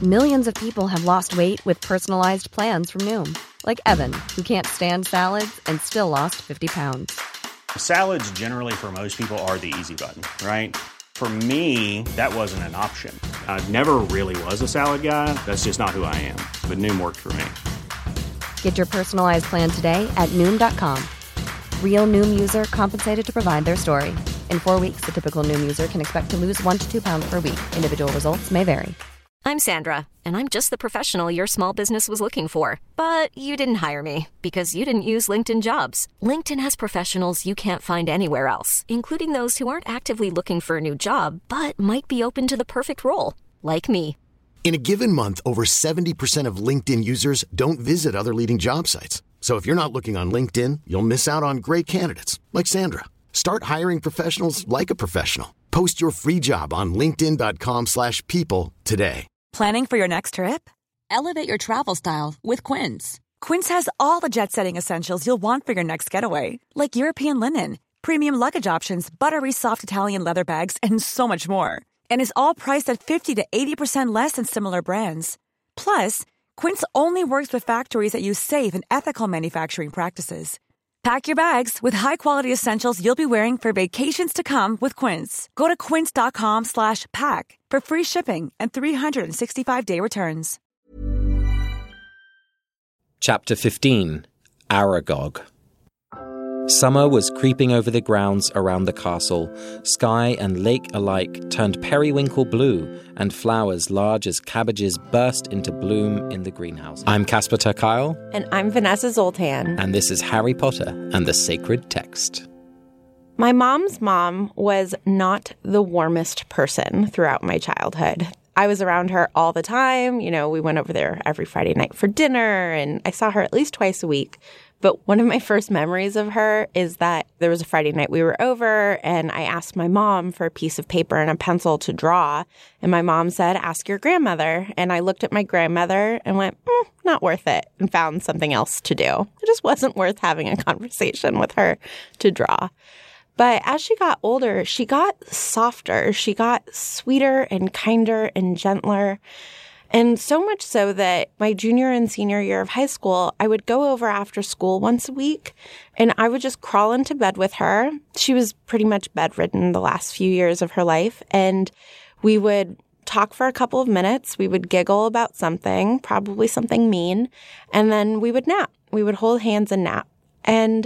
Millions of people have lost weight with personalized plans from Noom. Like Evan, who can't stand salads and still lost 50 pounds. Salads generally for most people are the easy button, right? For me, that wasn't an option. I never really was a salad guy. That's just not who I am. But Noom worked for me. Get your personalized plan today at Noom.com. Real Noom user compensated to provide their story. In 4 weeks, the typical Noom user can expect to lose 1 to 2 pounds per week. Individual results may vary. I'm Sandra, and I'm just the professional your small business was looking for. But you didn't hire me because you didn't use LinkedIn Jobs. LinkedIn has professionals you can't find anywhere else, including those who aren't actively looking for a new job, but might be open to the perfect role, like me. In a given month, over 70% of LinkedIn users don't visit other leading job sites. So if you're not looking on LinkedIn, you'll miss out on great candidates like Sandra. Start hiring professionals like a professional. Post your free job on linkedin.com/people today. Planning for your next trip? Elevate your travel style with Quince. Quince has all the jet-setting essentials you'll want for your next getaway, like European linen, premium luggage options, buttery soft Italian leather bags, and so much more. And is all priced at 50 to 80% less than similar brands. Plus, Quince only works with factories that use safe and ethical manufacturing practices. Pack your bags with high-quality essentials you'll be wearing for vacations to come with Quince. Go to quince.com/pack for free shipping and 365-day returns. Chapter 15, Aragog. Summer was creeping over the grounds around the castle. Sky and lake alike turned periwinkle blue, and flowers large as cabbages burst into bloom in the greenhouse. I'm Casper ter Kuile. And I'm Vanessa Zoltan. And this is Harry Potter and the Sacred Text. My mom's mom was not the warmest person throughout my childhood. I was around her all the time. You know, we went over there every Friday night for dinner, and I saw her at least twice a week. But one of my first memories of her is that there was a Friday night we were over, and I asked my mom for a piece of paper and a pencil to draw. And my mom said, "Ask your grandmother." And I looked at my grandmother and went, not worth it, and found something else to do. It just wasn't worth having a conversation with her to draw. But as she got older, she got softer. She got sweeter and kinder and gentler. And so much so that my junior and senior year of high school, I would go over after school once a week, and I would just crawl into bed with her. She was pretty much bedridden the last few years of her life, and we would talk for a couple of minutes. We would giggle about something, probably something mean, and then we would nap. We would hold hands and nap. And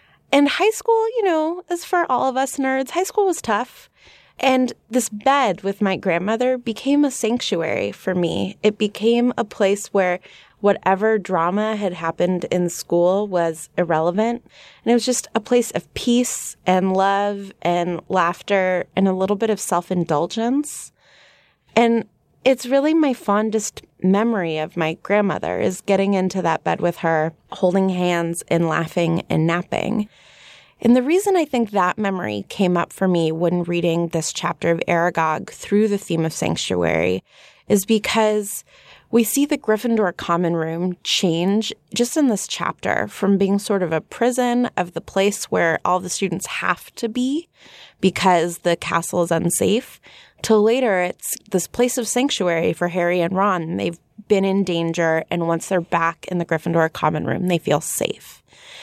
high school, you know, as for all of us nerds, high school was tough. And this bed with my grandmother became a sanctuary for me. It became a place where whatever drama had happened in school was irrelevant. And it was just a place of peace and love and laughter and a little bit of self-indulgence. And it's really my fondest memory of my grandmother is getting into that bed with her, holding hands and laughing and napping. And the reason I think that memory came up for me when reading this chapter of Aragog through the theme of sanctuary is because we see the Gryffindor common room change just in this chapter from being sort of a prison of the place where all the students have to be because the castle is unsafe, to later it's this place of sanctuary for Harry and Ron. They've been in danger, and once they're back in the Gryffindor common room, they feel safe.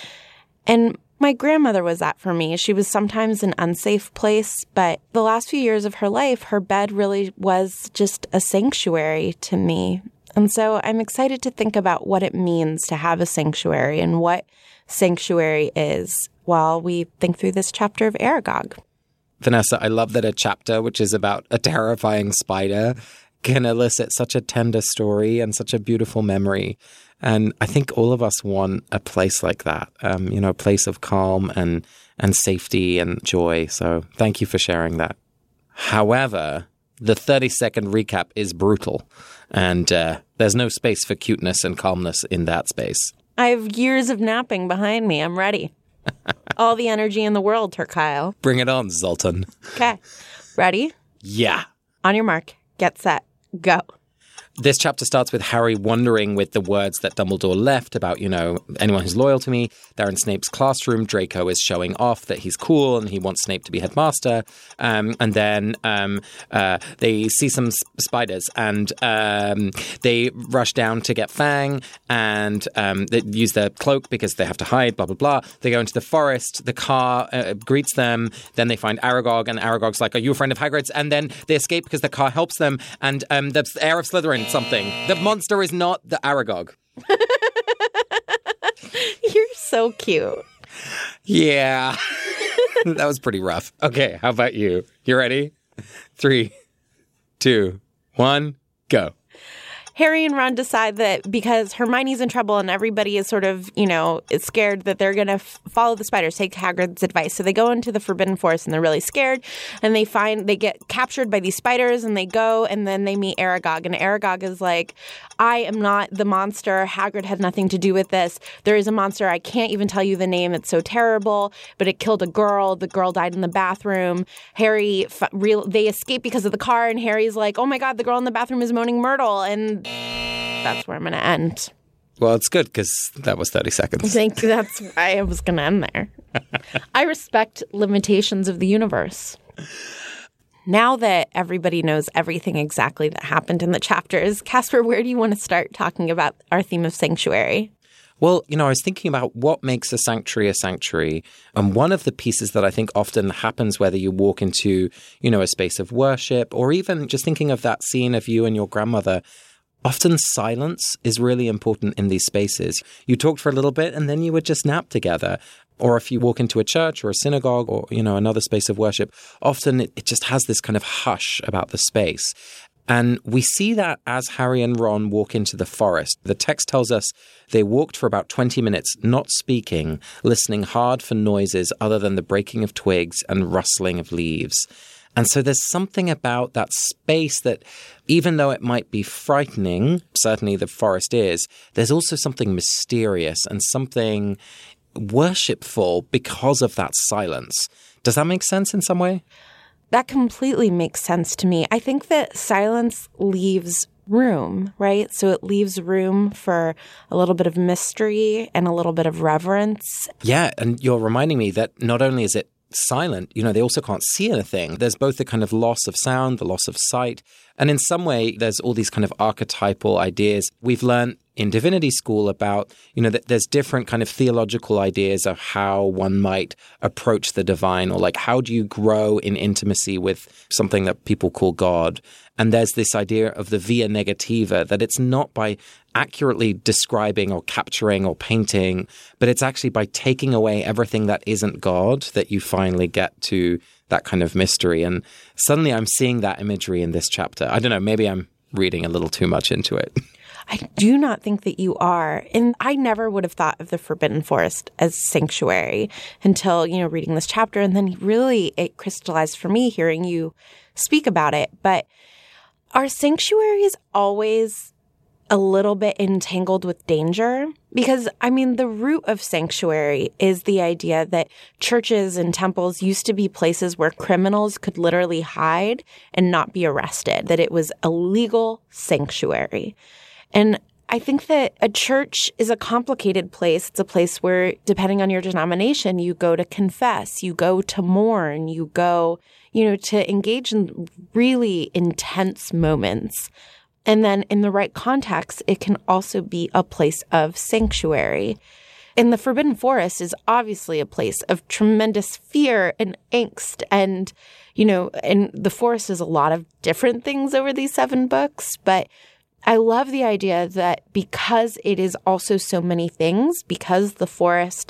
And my grandmother was that for me. She was sometimes an unsafe place, but the last few years of her life, her bed really was just a sanctuary to me. And so I'm excited to think about what it means to have a sanctuary and what sanctuary is while we think through this chapter of Aragog. Vanessa, I love that a chapter which is about a terrifying spider can elicit such a tender story and such a beautiful memory. And I think all of us want a place like that, a place of calm and safety and joy. So thank you for sharing that. However, the 30-second recap is brutal, and there's no space for cuteness and calmness in that space. I have years of napping behind me. I'm ready. All the energy in the world, ter Kuile. Bring it on, Zoltan. Okay. Ready? Yeah. On your mark. Get set. Go. This chapter starts with Harry wondering with the words that Dumbledore left about, anyone who's loyal to me. They're in Snape's classroom. Draco is showing off that he's cool and he wants Snape to be headmaster. And then they see some spiders and they rush down to get Fang and they use their cloak because they have to hide, blah, blah, blah. They go into the forest. The car greets them. Then they find Aragog and Aragog's like, are you a friend of Hagrid's? And then they escape because the car helps them. And the heir of Slytherin something. The monster is not the Aragog. You're so cute. Yeah. That was pretty rough. Okay, how about you? You ready? 3, 2, 1, go. Harry and Ron decide that because Hermione's in trouble and everybody is sort of, is scared that they're going to follow the spiders, take Hagrid's advice. So they go into the Forbidden Forest and they're really scared. And they get captured by these spiders and they go and then they meet Aragog. And Aragog is like, I am not the monster. Hagrid had nothing to do with this. There is a monster. I can't even tell you the name. It's so terrible. But it killed a girl. The girl died in the bathroom. They escape because of the car. And Harry's like, oh my God, the girl in the bathroom is moaning Myrtle. And that's where I'm going to end. Well, it's good because that was 30 seconds. Thank you. That's why I was going to end there. I respect limitations of the universe. Now that everybody knows everything exactly that happened in the chapters, Casper, where do you want to start talking about our theme of sanctuary? Well, I was thinking about what makes a sanctuary a sanctuary. And one of the pieces that I think often happens whether you walk into, a space of worship or even just thinking of that scene of you and your grandmother, often silence is really important in these spaces. You talked for a little bit and then you would just nap together. Or if you walk into a church or a synagogue or, another space of worship, often it just has this kind of hush about the space. And we see that as Harry and Ron walk into the forest. The text tells us they walked for about 20 minutes, not speaking, listening hard for noises other than the breaking of twigs and rustling of leaves. And so there's something about that space that, even though it might be frightening, certainly the forest is, there's also something mysterious and something worshipful because of that silence. Does that make sense in some way? That completely makes sense to me. I think that silence leaves room, right? So it leaves room for a little bit of mystery and a little bit of reverence. Yeah, and you're reminding me that not only is it silent, they also can't see anything. There's both the kind of loss of sound, the loss of sight, and in some way there's all these kind of archetypal ideas. We've learned in divinity school about, that there's different kind of theological ideas of how one might approach the divine, or like how do you grow in intimacy with something that people call God. And there's this idea of the via negativa, that it's not by accurately describing or capturing or painting, but it's actually by taking away everything that isn't God that you finally get to that kind of mystery. And suddenly I'm seeing that imagery in this chapter. I don't know, maybe I'm reading a little too much into it. I do not think that you are. And I never would have thought of the Forbidden Forest as sanctuary until, reading this chapter. And then really it crystallized for me hearing you speak about it. But are sanctuaries always a little bit entangled with danger? Because, the root of sanctuary is the idea that churches and temples used to be places where criminals could literally hide and not be arrested, that it was a legal sanctuary. And I think that a church is a complicated place. It's a place where, depending on your denomination, you go to confess, you go to mourn, you go, to engage in really intense moments. And then in the right context, it can also be a place of sanctuary. And the Forbidden Forest is obviously a place of tremendous fear and angst. And, and the forest is a lot of different things over these 7 books. But I love the idea that because it is also so many things, because the forest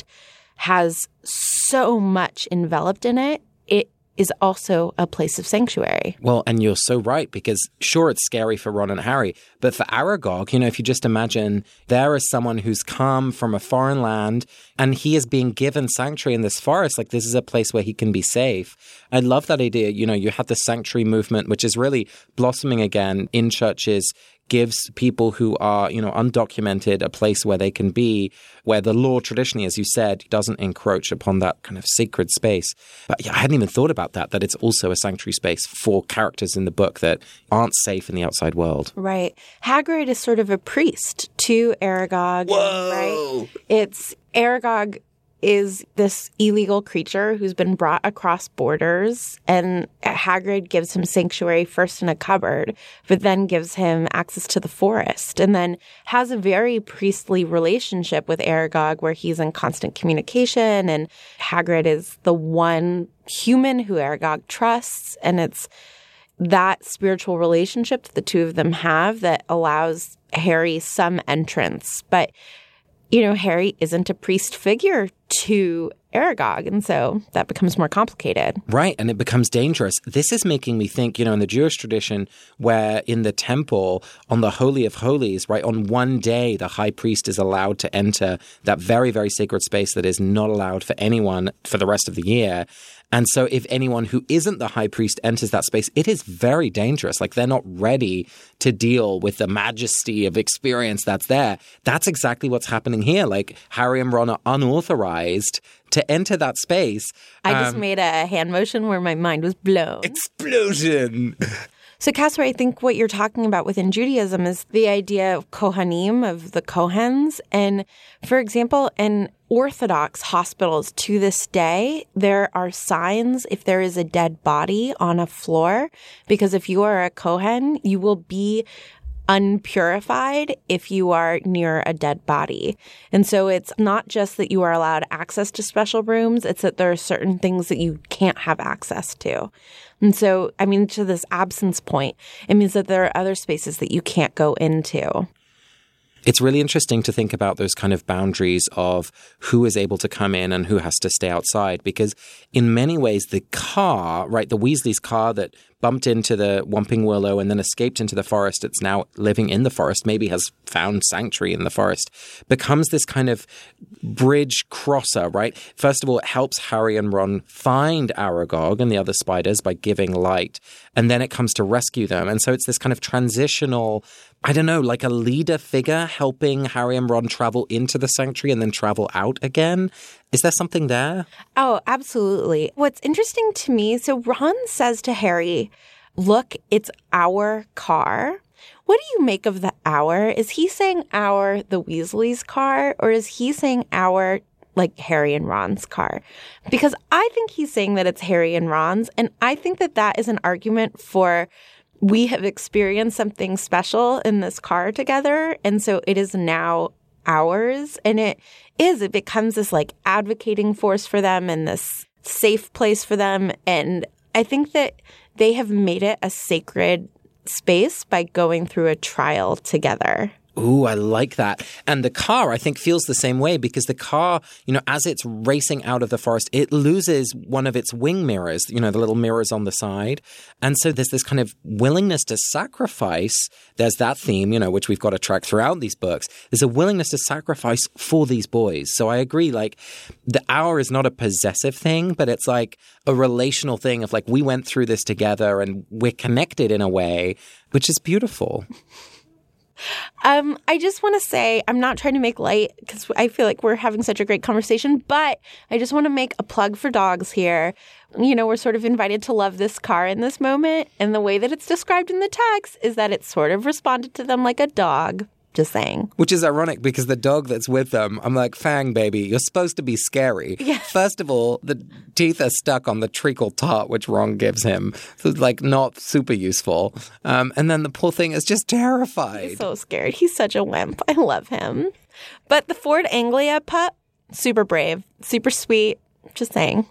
has so much enveloped in it, it is also a place of sanctuary. Well, and you're so right, because sure, it's scary for Ron and Harry, but for Aragog, if you just imagine there is someone who's come from a foreign land and he is being given sanctuary in this forest, like this is a place where he can be safe. I love that idea. You had the sanctuary movement, which is really blossoming again in churches, gives people who are, undocumented a place where they can be, where the law traditionally, as you said, doesn't encroach upon that kind of sacred space. But yeah, I hadn't even thought about that it's also a sanctuary space for characters in the book that aren't safe in the outside world. Right. Hagrid is sort of a priest to Aragog. Whoa! Right? It's Aragog is this illegal creature who's been brought across borders, and Hagrid gives him sanctuary first in a cupboard, but then gives him access to the forest, and then has a very priestly relationship with Aragog where he's in constant communication, and Hagrid is the one human who Aragog trusts, and it's that spiritual relationship that the two of them have that allows Harry some entrance. But Harry isn't a priest figure to Aragog, and so that becomes more complicated. Right, and it becomes dangerous. This is making me think, in the Jewish tradition, where in the temple, on the Holy of Holies, right, on one day, the high priest is allowed to enter that very, very sacred space that is not allowed for anyone for the rest of the year. And so if anyone who isn't the high priest enters that space, it is very dangerous. Like, they're not ready to deal with the majesty of experience that's there. That's exactly what's happening here. Like, Harry and Ron are unauthorized to enter that space. I just made a hand motion where my mind was blown. Explosion! So, Casper, I think what you're talking about within Judaism is the idea of Kohanim, of the Kohens. And, for example, in Orthodox hospitals to this day, there are signs if there is a dead body on a floor, because if you are a Kohen, you will be unpurified if you are near a dead body. And so it's not just that you are allowed access to special rooms, it's that there are certain things that you can't have access to. And so, to this absence point, it means that there are other spaces that you can't go into. It's really interesting to think about those kind of boundaries of who is able to come in and who has to stay outside, because in many ways the car, right, the Weasley's car that bumped into the Whomping Willow and then escaped into the forest, it's now living in the forest, maybe has found sanctuary in the forest, becomes this kind of bridge crosser, right? First of all, it helps Harry and Ron find Aragog and the other spiders by giving light, and then it comes to rescue them. And so it's this kind of transitional, I don't know, like a leader figure helping Harry and Ron travel into the sanctuary and then travel out again. Is there something there? Oh, absolutely. What's interesting to me, so Ron says to Harry, look, it's our car. What do you make of the our? Is he saying our, the Weasley's car, or is he saying our, like Harry and Ron's car? Because I think he's saying that it's Harry and Ron's, and I think that that is an argument for we have experienced something special in this car together, and so it is now ours. And it becomes this like advocating force for them and this safe place for them. And I think that they have made it a sacred space by going through a trial together. Ooh, I like that. And the car, I think, feels the same way, because the car, as it's racing out of the forest, it loses one of its wing mirrors, the little mirrors on the side. And so there's this kind of willingness to sacrifice. There's that theme, which we've got to track throughout these books. There's a willingness to sacrifice for these boys. So I agree, like, the our is not a possessive thing, but it's like a relational thing of like, we went through this together and we're connected in a way, which is beautiful. I just want to say, I'm not trying to make light because I feel like we're having such a great conversation, but I just want to make a plug for dogs here. We're sort of invited to love this car in this moment. And the way that it's described in the text is that it sort of responded to them like a dog. Just saying. Which is ironic, because the dog that's with them, I'm like, Fang, baby, you're supposed to be scary. Yeah. First of all, the teeth are stuck on the treacle tart, which Ron gives him. So it's like not super useful. And then the poor thing is just terrified. He's so scared. He's such a wimp. I love him. But the Ford Anglia pup, super brave, super sweet. Just saying.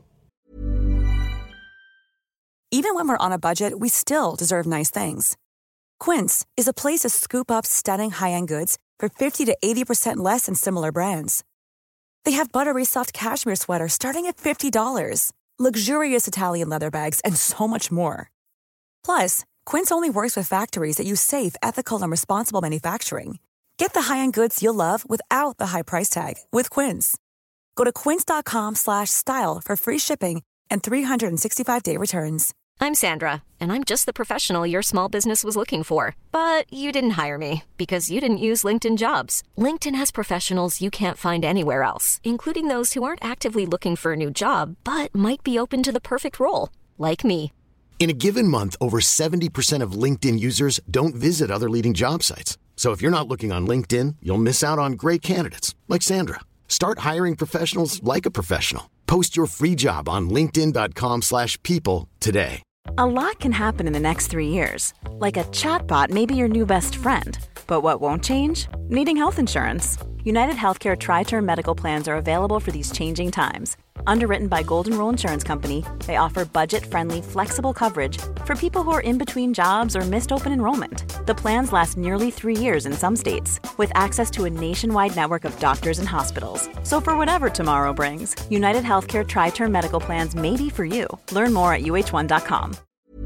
Even when we're on a budget, we still deserve nice things. Quince is a place to scoop up stunning high-end goods for 50 to 80% less than similar brands. They have buttery soft cashmere sweaters starting at $50, luxurious Italian leather bags, and so much more. Plus, Quince only works with factories that use safe, ethical, and responsible manufacturing. Get the high-end goods you'll love without the high price tag with Quince. Go to quince.com/style for free shipping and 365-day returns. I'm Sandra, and I'm just the professional your small business was looking for. But you didn't hire me because you didn't use LinkedIn Jobs. LinkedIn has professionals you can't find anywhere else, including those who aren't actively looking for a new job, but might be open to the perfect role, like me. In a given month, over 70% of LinkedIn users don't visit other leading job sites. So if you're not looking on LinkedIn, you'll miss out on great candidates like Sandra. Start hiring professionals like a professional. Post your free job on linkedin.com/people today. A lot can happen in the next 3 years. Like a chatbot may be your new best friend. But what won't change? Needing health insurance. United Healthcare Tri-Term Medical Plans are available for these changing times. Underwritten by Golden Rule Insurance Company, they offer budget-friendly, flexible coverage for people who are in between jobs or missed open enrollment. The plans last nearly 3 years in some states, with access to a nationwide network of doctors and hospitals. So for whatever tomorrow brings, United Healthcare Tri-Term Medical Plans may be for you. Learn more at uh1.com.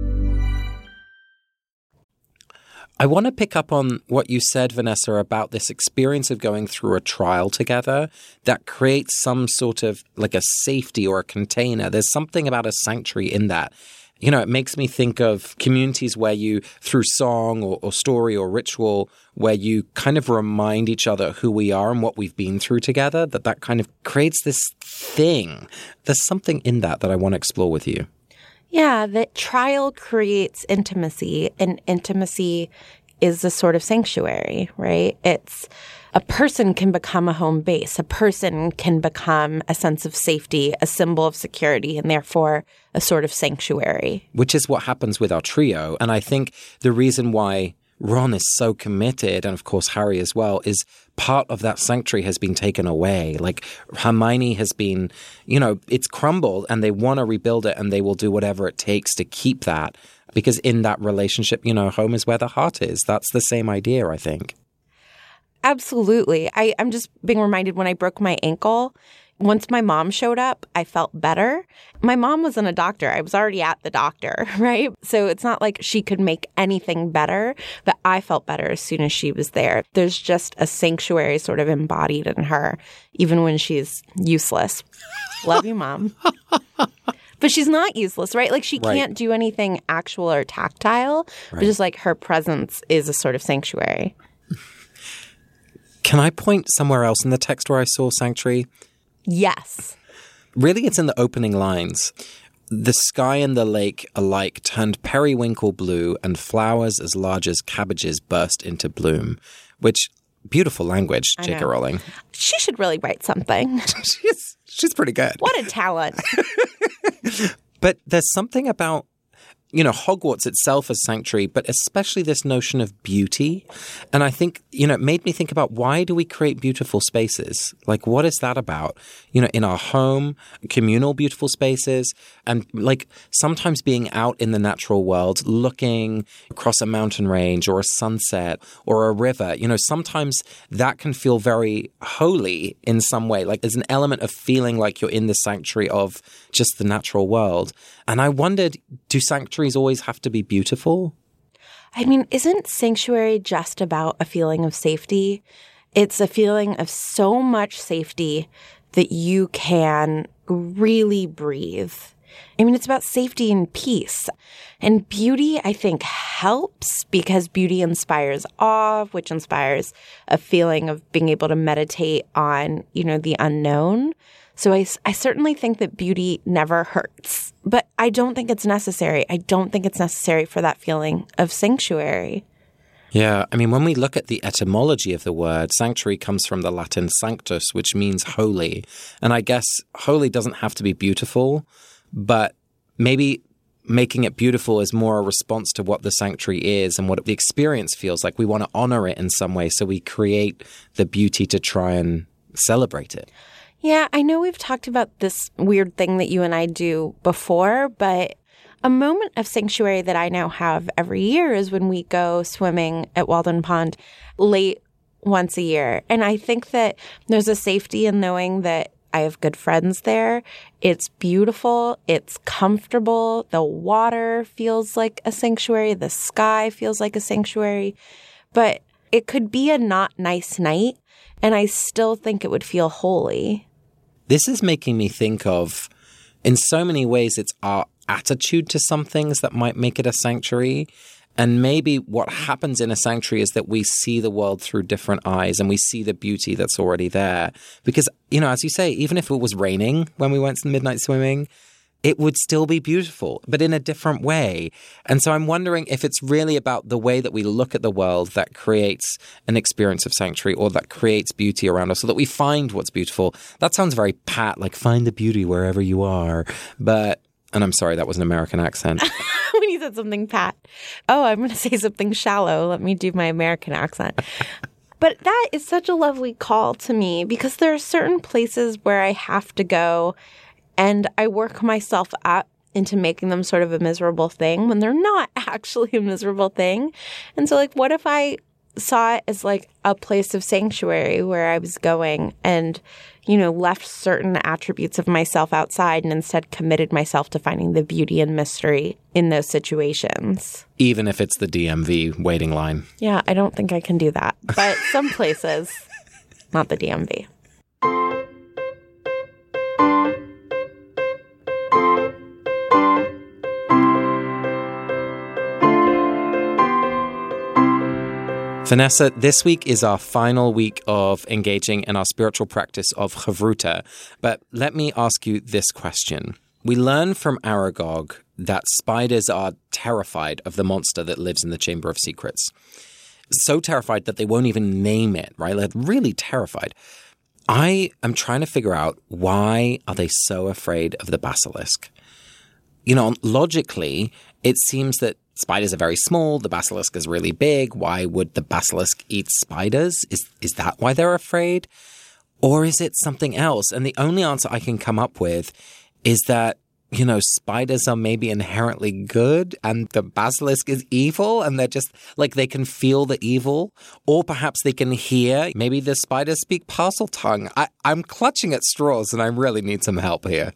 I want to pick up on what you said, Vanessa, about this experience of going through a trial together that creates some sort of like a safety or a container. There's something about a sanctuary in that. You know, it makes me think of communities where you, through song or story or ritual, where you kind of remind each other who we are and what we've been through together, that kind of creates this thing. There's something in that I want to explore with you. Yeah, that trial creates intimacy, and intimacy is a sort of sanctuary, right? It's a person can become a home base. A person can become a sense of safety, a symbol of security, and therefore a sort of sanctuary. Which is what happens with our trio. And I think the reason why Ron is so committed, and of course Harry as well, is part of that sanctuary has been taken away. Like Hermione has been, it's crumbled and they want to rebuild it and they will do whatever it takes to keep that. Because in that relationship, home is where the heart is. That's the same idea, I think. Absolutely. I'm just being reminded when I broke my ankle, once my mom showed up, I felt better. My mom wasn't a doctor. I was already at the doctor, right? So it's not like she could make anything better, but I felt better as soon as she was there. There's just a sanctuary sort of embodied in her, even when she's useless. Love you, Mom. But she's not useless, right? Like she can't do anything actual or tactile, but just like her presence is a sort of sanctuary. Can I point somewhere else in the text where I saw sanctuary? Yes. Really, it's in the opening lines. The sky and the lake alike turned periwinkle blue, and flowers as large as cabbages burst into bloom. Which, beautiful language, J.K. Rowling. She should really write something. She's pretty good. What a talent. But there's something about, Hogwarts itself as sanctuary, but especially this notion of beauty. And I think, it made me think about why do we create beautiful spaces? Like, what is that about? In our home, communal beautiful spaces, and like sometimes being out in the natural world, looking across a mountain range or a sunset or a river, sometimes that can feel very holy in some way. Like there's an element of feeling like you're in the sanctuary of just the natural world. And I wondered, do sanctuaries always have to be beautiful? I mean, isn't sanctuary just about a feeling of safety? It's a feeling of so much safety that you can really breathe. I mean, it's about safety and peace. And beauty, I think, helps because beauty inspires awe, which inspires a feeling of being able to meditate on, the unknown. So I certainly think that beauty never hurts, but I don't think it's necessary. I don't think it's necessary for that feeling of sanctuary. Yeah, I mean, when we look at the etymology of the word, sanctuary comes from the Latin sanctus, which means holy. And I guess holy doesn't have to be beautiful, but maybe making it beautiful is more a response to what the sanctuary is and what the experience feels like. We want to honor it in some way, so we create the beauty to try and celebrate it. Yeah, I know we've talked about this weird thing that you and I do before, but a moment of sanctuary that I now have every year is when we go swimming at Walden Pond late once a year. And I think that there's a safety in knowing that I have good friends there. It's beautiful. It's comfortable. The water feels like a sanctuary. The sky feels like a sanctuary. But it could be a not nice night, and I still think it would feel holy. This is making me think of, in so many ways, it's our attitude to some things that might make it a sanctuary. And maybe what happens in a sanctuary is that we see the world through different eyes and we see the beauty that's already there. Because, you know, as you say, even if it was raining when we went to midnight swimming, it would still be beautiful, but in a different way. And so I'm wondering if it's really about the way that we look at the world that creates an experience of sanctuary or that creates beauty around us so that we find what's beautiful. That sounds very pat, like find the beauty wherever you are. But, and I'm sorry, that was an American accent. When you said something pat. Oh, I'm going to say something shallow. Let me do my American accent. But that is such a lovely call to me because there are certain places where I have to go and I work myself up into making them sort of a miserable thing when they're not actually a miserable thing. And so, like, what if I saw it as, like, a place of sanctuary where I was going and, you know, left certain attributes of myself outside and instead committed myself to finding the beauty and mystery in those situations? Even if it's the DMV waiting line. Yeah, I don't think I can do that. But some places, not the DMV. Vanessa, this week is our final week of engaging in our spiritual practice of Chavruta. But let me ask you this question. We learn from Aragog that spiders are terrified of the monster that lives in the Chamber of Secrets. So terrified that they won't even name it, right? They're really terrified. I am trying to figure out, why are they so afraid of the basilisk? You know, logically, it seems that spiders are very small. The basilisk is really big. Why would the basilisk eat spiders? Is that why they're afraid? Or is it something else? And the only answer I can come up with is that, you know, spiders are maybe inherently good and the basilisk is evil and they're just like they can feel the evil. Or perhaps they can hear. Maybe the spiders speak Parseltongue. I'm clutching at straws and I really need some help here.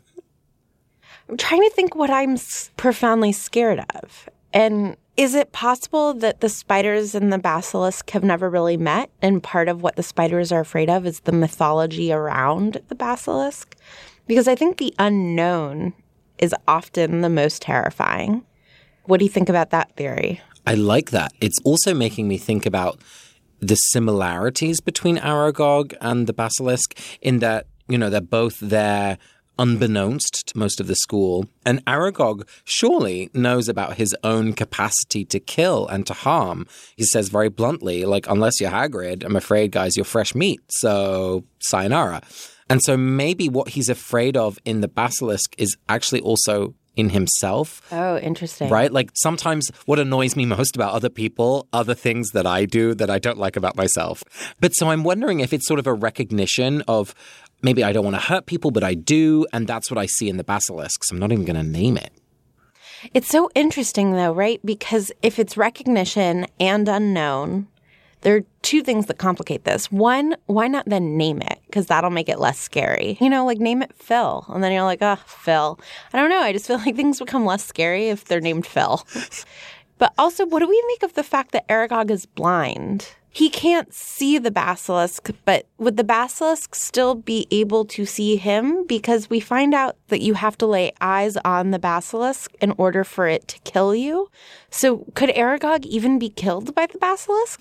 I'm trying to think what I'm profoundly scared of. And is it possible that the spiders and the basilisk have never really met? And part of what the spiders are afraid of is the mythology around the basilisk? Because I think the unknown is often the most terrifying. What do you think about that theory? I like that. It's also making me think about the similarities between Aragog and the basilisk in that, you know, they're both there unbeknownst to most of the school. And Aragog surely knows about his own capacity to kill and to harm. He says very bluntly, like, unless you're Hagrid, I'm afraid, guys, you're fresh meat. So sayonara. And so maybe what he's afraid of in the basilisk is actually also in himself. Oh, interesting. Right? Like sometimes what annoys me most about other people are the things that I do that I don't like about myself. But so I'm wondering if it's sort of a recognition of maybe I don't want to hurt people, but I do. And that's what I see in the basilisk. So I'm not even going to name it. It's so interesting, though, right? Because if it's recognition and unknown, there are two things that complicate this. One, why not then name it? Because that'll make it less scary. You know, like name it Phil. And then you're like, oh, Phil. I don't know. I just feel like things become less scary if they're named Phil. But also, what do we make of the fact that Aragog is blind? He can't see the basilisk, but would the basilisk still be able to see him? Because we find out that you have to lay eyes on the basilisk in order for it to kill you. So could Aragog even be killed by the basilisk?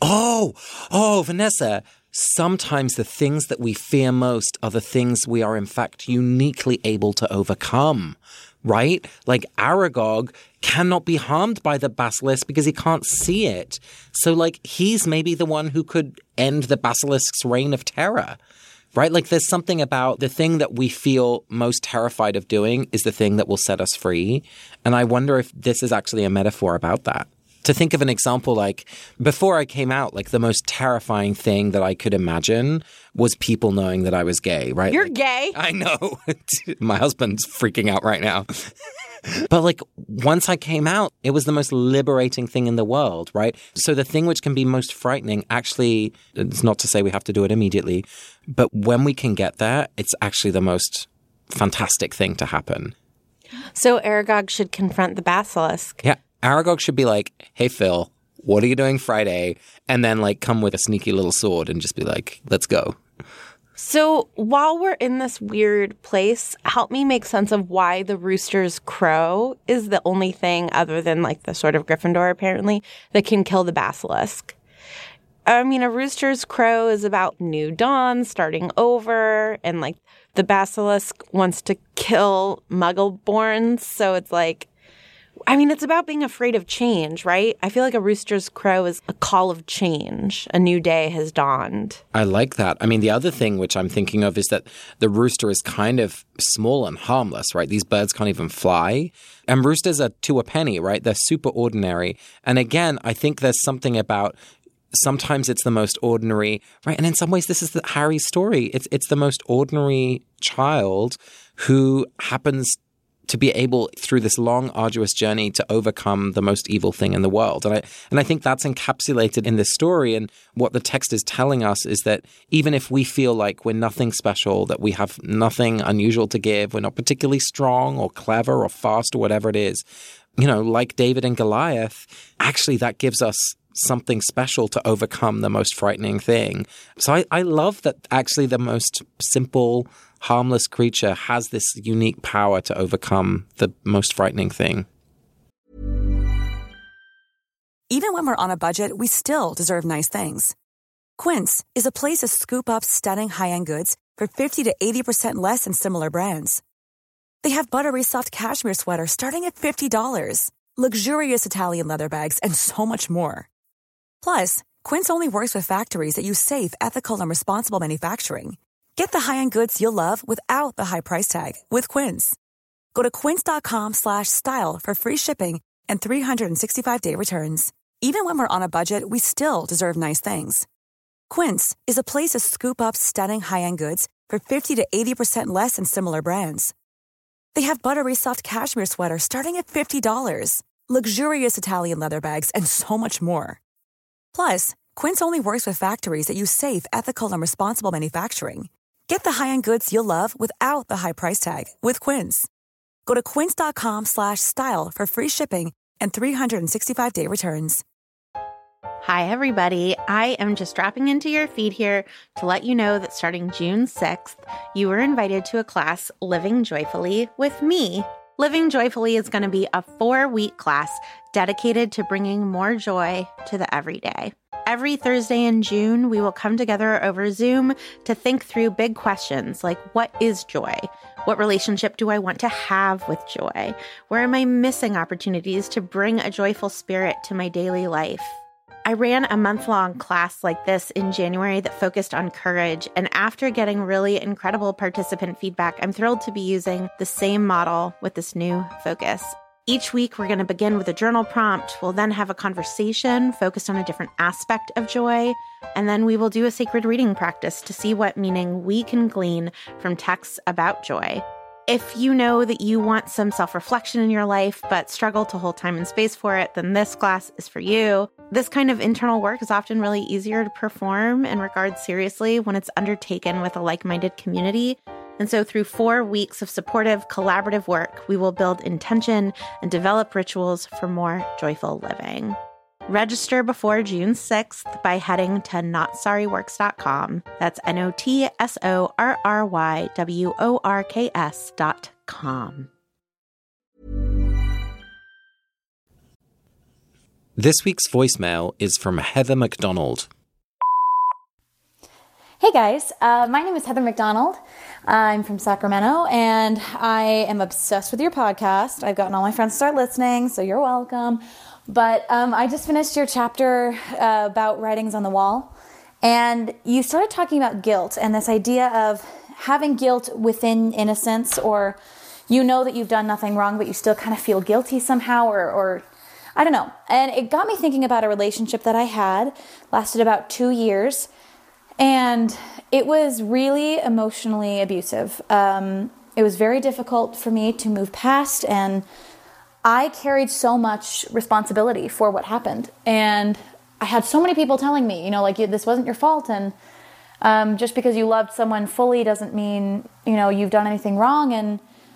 Oh, Vanessa. Sometimes the things that we fear most are the things we are in fact uniquely able to overcome. Right? Like Aragog cannot be harmed by the basilisk because he can't see it. So like he's maybe the one who could end the basilisk's reign of terror. Right? Like there's something about the thing that we feel most terrified of doing is the thing that will set us free. And I wonder if this is actually a metaphor about that. To think of an example, like before I came out, like the most terrifying thing that I could imagine was people knowing that I was gay, right? You're like, gay? I know. My husband's freaking out right now. But like once I came out, it was the most liberating thing in the world, right? So the thing which can be most frightening, actually, it's not to say we have to do it immediately, but when we can get there, it's actually the most fantastic thing to happen. So Aragog should confront the basilisk. Yeah. Aragog should be like, hey, Phil, what are you doing Friday? And then like come with a sneaky little sword and just be like, let's go. So while we're in this weird place, help me make sense of why the rooster's crow is the only thing other than like the sort of Gryffindor apparently that can kill the basilisk. I mean, a rooster's crow is about new dawn, starting over, and like the basilisk wants to kill Muggleborns. So it's like, I mean, it's about being afraid of change, right? I feel like a rooster's crow is a call of change. A new day has dawned. I like that. I mean, the other thing which I'm thinking of is that the rooster is kind of small and harmless, right? These birds can't even fly. And roosters are to a penny, right? They're super ordinary. And again, I think there's something about sometimes it's the most ordinary, right? And in some ways, this is Harry's story. It's the most ordinary child who happens to be able, through this long, arduous journey, to overcome the most evil thing in the world. And I think that's encapsulated in this story. And what the text is telling us is that even if we feel like we're nothing special, that we have nothing unusual to give, we're not particularly strong or clever or fast or whatever it is, you know, like David and Goliath, actually that gives us something special to overcome the most frightening thing. So I love that actually the most simple, harmless creature has this unique power to overcome the most frightening thing. Even when we're on a budget, we still deserve nice things. Quince is a place to scoop up stunning high-end goods for 50 to 80% less than similar brands. They have buttery soft cashmere sweaters starting at $50, luxurious Italian leather bags, and so much more. Plus, Quince only works with factories that use safe, ethical, and responsible manufacturing. Get the high-end goods you'll love without the high price tag with Quince. Go to quince.com/style for free shipping and 365-day returns. Even when we're on a budget, we still deserve nice things. Quince is a place to scoop up stunning high-end goods for 50 to 80% less than similar brands. They have buttery soft cashmere sweaters starting at $50, luxurious Italian leather bags, and so much more. Plus, Quince only works with factories that use safe, ethical, and responsible manufacturing. Get the high-end goods you'll love without the high price tag with Quince. Go to quince.com/style for free shipping and 365-day returns. Hi, everybody. I am just dropping into your feed here to let you know that starting June 6th, you were invited to a class, Living Joyfully, with me. Living Joyfully is going to be a 4-week class dedicated to bringing more joy to the everyday. Every Thursday in June, we will come together over Zoom to think through big questions like, what is joy? What relationship do I want to have with joy? Where am I missing opportunities to bring a joyful spirit to my daily life? I ran a month-long class like this in January that focused on courage, and after getting really incredible participant feedback, I'm thrilled to be using the same model with this new focus. Each week, we're going to begin with a journal prompt. We'll then have a conversation focused on a different aspect of joy, and then we will do a sacred reading practice to see what meaning we can glean from texts about joy. If you know that you want some self-reflection in your life but struggle to hold time and space for it, then this class is for you. This kind of internal work is often really easier to perform and regard seriously when it's undertaken with a like-minded community. And so through 4 weeks of supportive, collaborative work, we will build intention and develop rituals for more joyful living. Register before June 6th by heading to NotSorryWorks.com. That's NotSorryWorks.com. This week's voicemail is from Heather McDonald. Hey guys, my name is Heather McDonald. I'm from Sacramento, and I am obsessed with your podcast. I've gotten all my friends to start listening, so you're welcome. But I just finished your chapter about writings on the wall, and you started talking about guilt and this idea of having guilt within innocence, or you know that you've done nothing wrong, but you still kind of feel guilty somehow, or I don't know. And it got me thinking about a relationship that I had, lasted about 2 years, and it was really emotionally abusive. It was very difficult for me to move past, and I carried so much responsibility for what happened. And I had so many people telling me, like, this wasn't your fault, and just because you loved someone fully doesn't mean, you've done anything wrong. And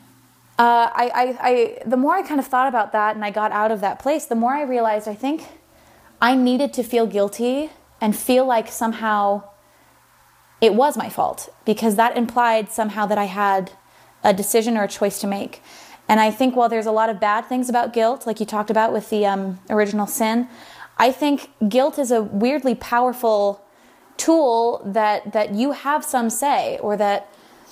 the more I kind of thought about that and I got out of that place, the more I realized I think I needed to feel guilty and feel like somehow it was my fault, because that implied somehow that I had a decision or a choice to make. And I think while there's a lot of bad things about guilt, like you talked about with the original sin, I think guilt is a weirdly powerful tool that you have some say, or that,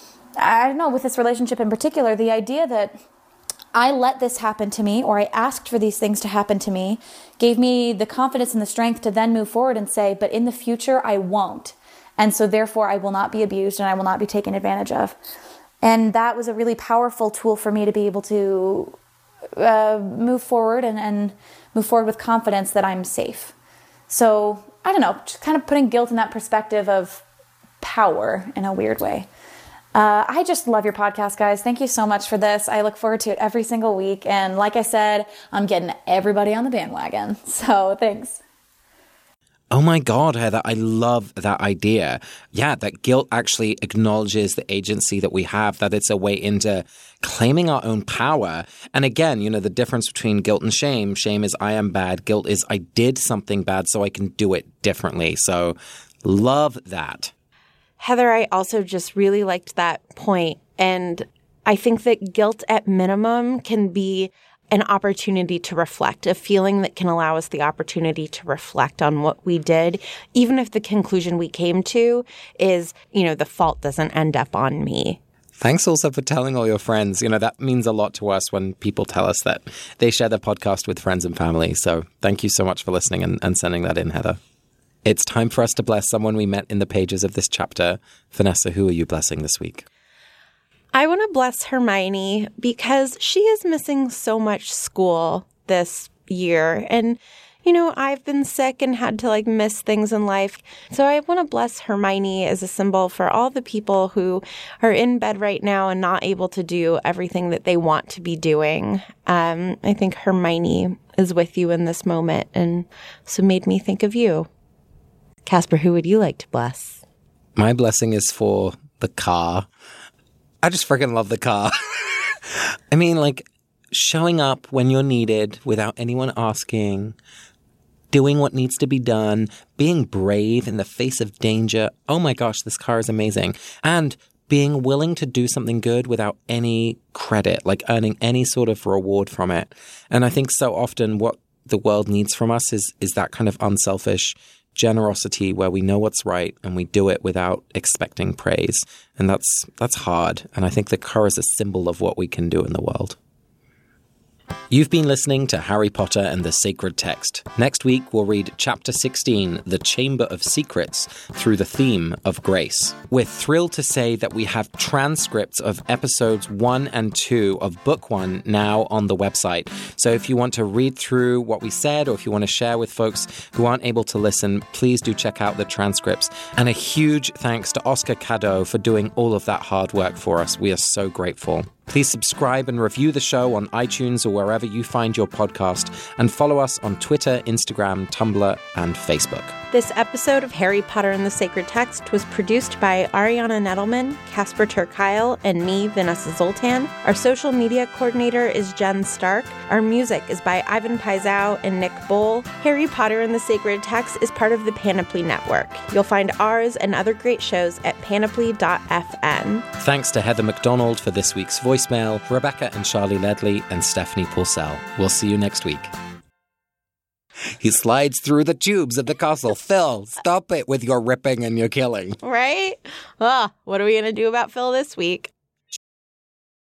I don't know, with this relationship in particular, the idea that I let this happen to me, or I asked for these things to happen to me, gave me the confidence and the strength to then move forward and say, but in the future, I won't. And so therefore, I will not be abused and I will not be taken advantage of. And that was a really powerful tool for me to be able to move forward and move forward with confidence that I'm safe. So, I don't know, just kind of putting guilt in that perspective of power in a weird way. I just love your podcast, guys. Thank you so much for this. I look forward to it every single week. And like I said, I'm getting everybody on the bandwagon. So thanks. Oh my God, Heather, I love that idea. Yeah, that guilt actually acknowledges the agency that we have, that it's a way into claiming our own power. And again, you know, the difference between guilt and shame. Shame is I am bad. Guilt is I did something bad so I can do it differently. So love that. Heather, I also just really liked that point. And I think that guilt at minimum can be an opportunity to reflect, a feeling that can allow us the opportunity to reflect on what we did, even if the conclusion we came to is, you know, the fault doesn't end up on me. Thanks also for telling all your friends. You know, that means a lot to us when people tell us that they share the podcast with friends and family. So thank you so much for listening and sending that in, Heather. It's time for us to bless someone we met in the pages of this chapter. Vanessa, who are you blessing this week? I want to bless Hermione because she is missing so much school this year. And, you know, I've been sick and had to miss things in life. So I want to bless Hermione as a symbol for all the people who are in bed right now and not able to do everything that they want to be doing. I think Hermione is with you in this moment, and so made me think of you. Casper, who would you like to bless? My blessing is for the car. I just freaking love the car. I mean, showing up when you're needed without anyone asking, doing what needs to be done, being brave in the face of danger. Oh my gosh, this car is amazing. And being willing to do something good without any credit, earning any sort of reward from it. And I think so often what the world needs from us is that kind of unselfish generosity where we know what's right and we do it without expecting praise. And that's hard. And I think the car is a symbol of what we can do in the world. You've been listening to Harry Potter and the Sacred Text. Next week, we'll read Chapter 16, The Chamber of Secrets, through the theme of grace. We're thrilled to say that we have transcripts of episodes 1 and 2 of Book 1 now on the website. So if you want to read through what we said, or if you want to share with folks who aren't able to listen, please do check out the transcripts. And a huge thanks to Oscar Cadeau for doing all of that hard work for us. We are so grateful. Please subscribe and review the show on iTunes or wherever you find your podcast, and follow us on Twitter, Instagram, Tumblr, and Facebook. This episode of Harry Potter and the Sacred Text was produced by Ariana Nettleman, Casper ter Kuile, and me, Vanessa Zoltan. Our social media coordinator is Jen Stark. Our music is by Ivan Paisau and Nick Bowl. Harry Potter and the Sacred Text is part of the Panoply Network. You'll find ours and other great shows at panoply.fm. Thanks to Heather McDonald for this week's voicemail, Rebecca and Charlie Ledley, and Stephanie Purcell. We'll see you next week. He slides through the tubes of the castle. Phil, stop it with your ripping and your killing. Right? What are we going to do about Phil this week?